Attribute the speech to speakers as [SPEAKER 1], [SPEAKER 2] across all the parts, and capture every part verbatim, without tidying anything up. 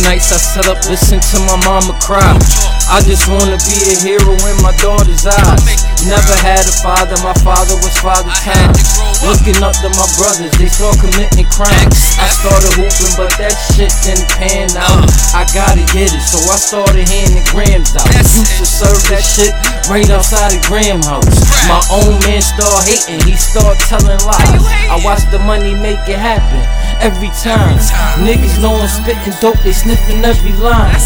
[SPEAKER 1] nights I sit up, listen to my mama cry. I just wanna be a hero in my daughter's eyes. Never had a father, my father was father time. Looking up to my brothers, they saw committing crimes. I started hooping, but that shit didn't pan out. I gotta get it, so I started handing grams out. Used to serve that shit right outside the Graham house. My own man started hating, he started telling lies. I watched the money make it happen every time. Niggas know I'm spitting dope, they sniffing every line.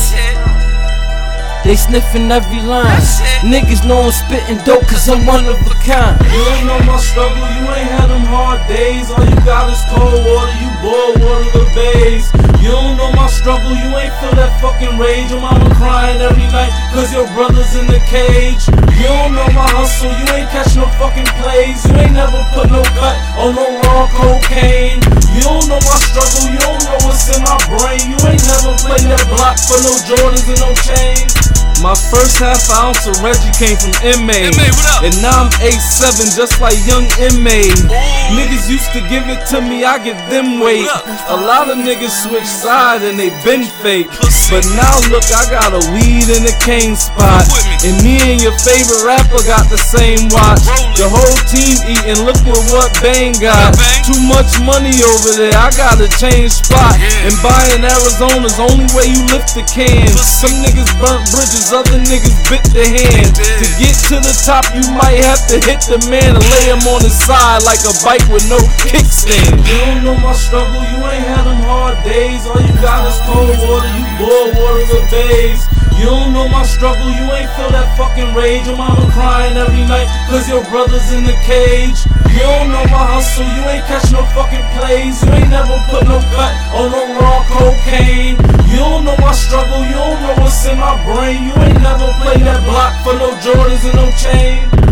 [SPEAKER 1] They sniffing every line. Niggas know I'm spitting dope cause I'm one of a kind.
[SPEAKER 2] You don't know my struggle, you ain't had them hard days. All you got is cold water, you boil water the bays. You don't know my struggle, you ain't feel that fucking rage. Your mama crying every night cause your brother's in the cage. You don't know my hustle, you ain't catch no fucking plays. You ain't never put no cut on no raw cocaine. You don't know my struggle, you don't know what's in my brain. You ain't never played that block for no Jordans and no chains. My first half ounce of Reggie came from M A, and now I'm A seven just like young M A. Niggas used to give it to me, I give them weight. A lot of niggas switch sides and they been fake. But now look, I got a weed in a cane spot, and me and your favorite rapper got the same watch. The whole team eating, look at what Bang got. Too much money over there, I gotta change spot. And buying Arizona's only way you lift the can. Some niggas burnt bridges, other niggas bit the hand. To get to the top, you might have to hit the man and lay him on his side like a bike with no kickstand. You don't know my struggle, you ain't had them hard days. All you got is cold water, you boil water the bays. You don't know my struggle, you ain't feel that fucking rage. Your mama crying every night cause your brother's in the cage. You don't know my hustle, you ain't catch no fucking plays. You ain't never put no cut on no raw cocaine. You don't know my struggle, you don't know what's in my brain. You ain't never played that block for no Jordans and no chain.